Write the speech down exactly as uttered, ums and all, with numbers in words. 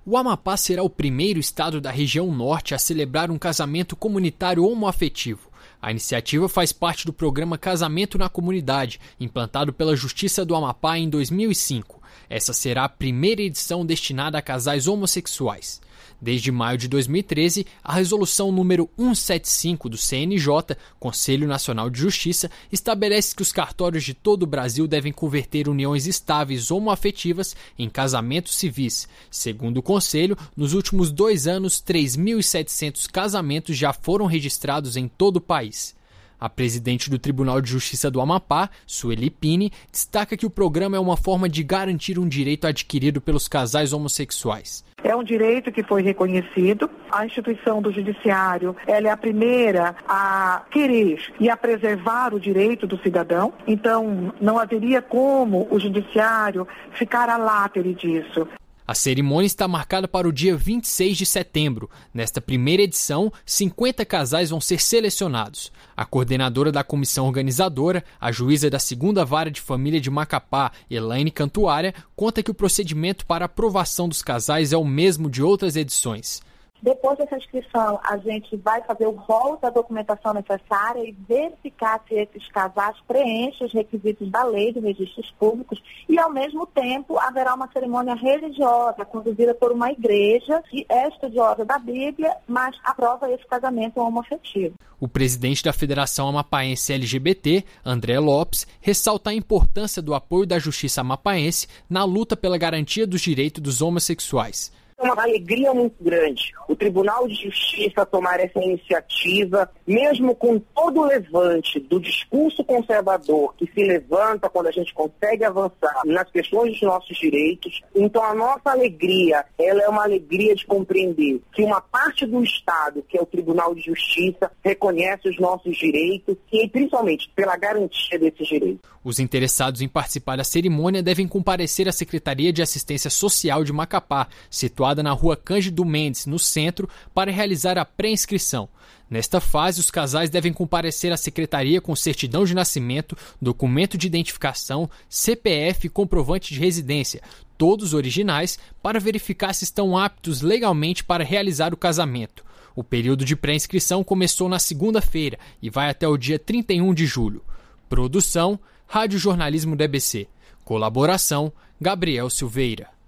O Amapá será o primeiro estado da região norte a celebrar um casamento comunitário homoafetivo. A iniciativa faz parte do programa Casamento na Comunidade, implantado pela Justiça do Amapá em dois mil e cinco. Essa será a primeira edição destinada a casais homossexuais. Desde maio de dois mil e treze, a resolução número cento e setenta e cinco do C N J, Conselho Nacional de Justiça, estabelece que os cartórios de todo o Brasil devem converter uniões estáveis homoafetivas em casamentos civis. Segundo o Conselho, nos últimos dois anos, três mil e setecentos casamentos já foram registrados em todo o país. A presidente do Tribunal de Justiça do Amapá, Sueli Pini, destaca que o programa é uma forma de garantir um direito adquirido pelos casais homossexuais. É um direito que foi reconhecido. A instituição do judiciário, ela é a primeira a querer e a preservar o direito do cidadão. Então, não haveria como o judiciário ficar à látere disso. A cerimônia está marcada para o dia vinte e seis de setembro. Nesta primeira edição, cinquenta casais vão ser selecionados. A coordenadora da comissão organizadora, a juíza da segunda Vara de Família de Macapá, Elaine Cantuária, conta que o procedimento para aprovação dos casais é o mesmo de outras edições. Depois dessa inscrição, a gente vai fazer o rol da documentação necessária e verificar se esses casais preenchem os requisitos da lei de registros públicos e, ao mesmo tempo, haverá uma cerimônia religiosa conduzida por uma igreja que é estudiosa da Bíblia, mas aprova esse casamento homoafetivo. O presidente da Federação Amapaense L G B T, André Lopes, ressalta a importância do apoio da Justiça Amapaense na luta pela garantia dos direitos dos homossexuais. É uma alegria muito grande o Tribunal de Justiça tomar essa iniciativa, mesmo com todo o levante do discurso conservador que se levanta quando a gente consegue avançar nas questões dos nossos direitos. Então a nossa alegria, ela é uma alegria de compreender que uma parte do Estado, que é o Tribunal de Justiça, reconhece os nossos direitos e principalmente pela garantia desses direitos. Os interessados em participar da cerimônia devem comparecer à Secretaria de Assistência Social de Macapá, situada na rua Cândido Mendes, no centro, para realizar a pré-inscrição. Nesta fase, os casais devem comparecer à secretaria com certidão de nascimento, documento de identificação, C P F e comprovante de residência, todos originais, para verificar se estão aptos legalmente para realizar o casamento. O período de pré-inscrição começou na segunda-feira e vai até o dia trinta e um de julho. Produção, Rádio Jornalismo do E B C. Colaboração, Gabriel Silveira.